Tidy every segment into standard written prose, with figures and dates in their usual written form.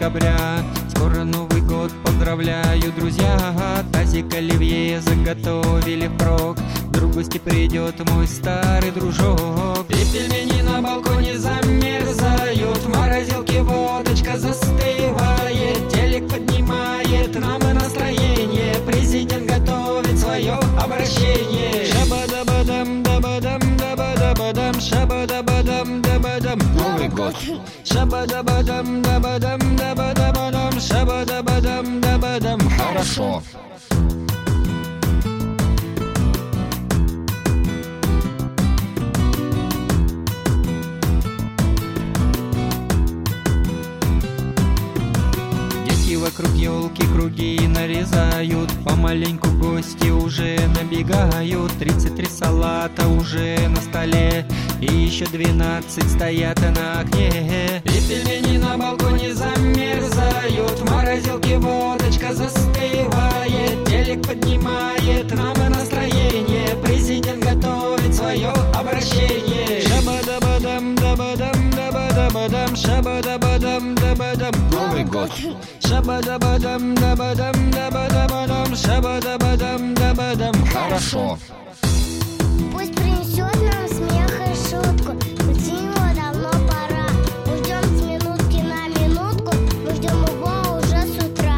декабря. Скоро Новый год, поздравляю, друзья. Тазик оливье заготовили впрок. Вдруг в гости придет мой старый дружок. И пельмени на балконе замерзают, в морозилке водочка застывает. Телек поднимает нам настроение, президент готовит свое обращение. Шабадабадам, дабадам, дабадабадам, шабадабадам, дабадам. Новый год. Шабадабадам, дабадам, дабадабадам, шабадабадам, дабадам. Хорошо. Вокруг елки круги нарезают, помаленьку гости уже набегают. 33 салата уже на столе, и еще 12 стоят на окне. И пельмени на балконе замерзают, в морозилке водочка застывает. Телек поднимает нам настроение, президент готовит свое обращение. Шабадабадам, дабадам, дабадабадам, шабадабадам, дабадам. Новый год. Шабадабадам, дабадам, дабадабадам, шабадабадам, дабадам. Хорошо. Пусть принесет нам смех и шутку, уйти его давно пора. Мы ждем с минутки на минутку, мы ждем его уже с утра.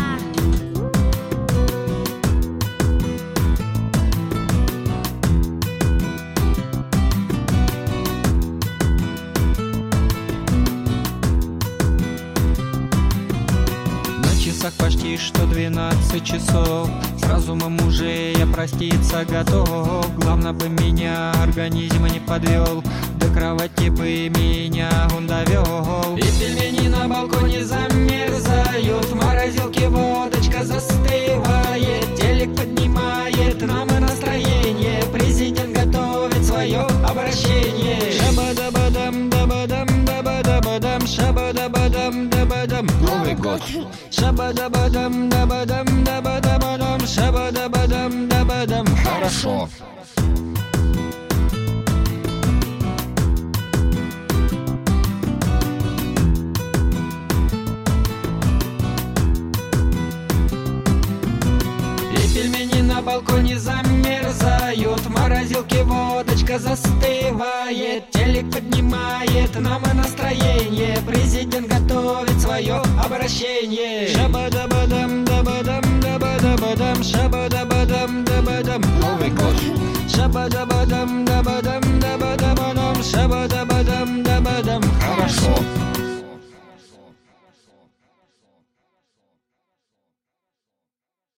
На часах почти что 12 часов. С разумом уже я проститься готов. Главное бы меня организм не подвел, до кровати бы меня он довел. И пельмени на балконе замерзают, в морозилке водочка застывает. Телек поднимает нам настроение, президент готовит свое обращение. Шабадабадам, дабадам, дабадабадам, шабадабадам, дабадам. Новый год. Шабадабадам, дабадам, дабадабадам, шабадабадам, дабадам. Хорошо. И пельмени на балконе замерзают, в морозилке водочка застывает. Телек поднимает нам настроение, президент готовит свое обращение. Шабадабадам, дабадам, дабадабадам, шабадабадам, дабадам. Новый год. Шабадабадам, дабадам.